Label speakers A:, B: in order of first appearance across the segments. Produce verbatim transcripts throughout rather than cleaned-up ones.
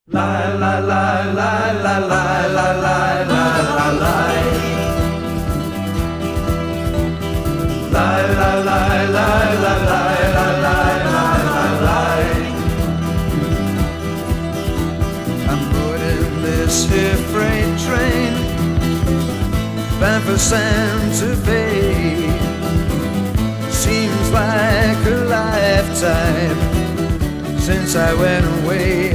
A: La la la la la la la la la la la. La la la la la la la la la la. I'm boarding this here freight train bound for Santa Fe. Seems like a lifetime since I went away.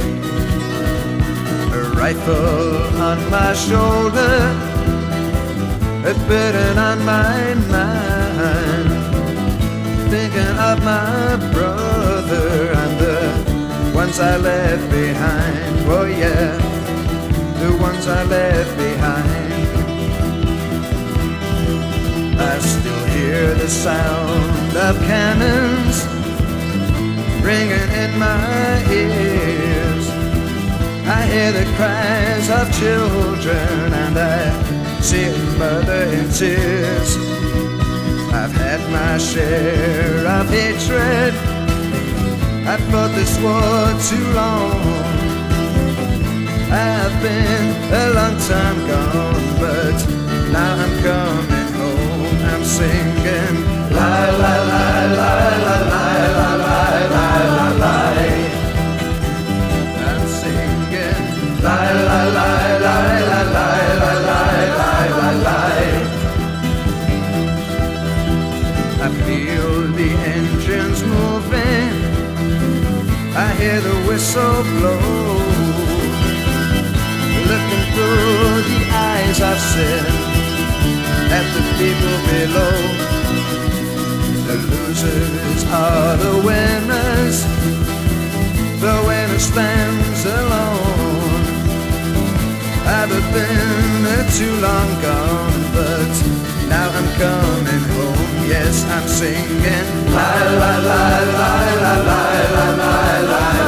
A: A rifle on my shoulder, a burden on my mind, thinking of my brother and the ones I left behind. Oh yeah, the ones I left behind. I still hear the sound of cannons ringing in my ears. I hear the cries of children and I see a mother in tears. I've had my share of hatred. I've fought this war too long. I've been a long time gone, but now I'm coming home. I'm singing la la la la la la la la la la la. I'm singing la la la la la la la la la la. I feel the engines moving, I hear the whistle blow. Looking through the eyes of sin at the people below. The losers are the winners, the winner stands alone. I've been too long gone, but now I'm coming home. Yes, I'm singing la la la la la la la la la.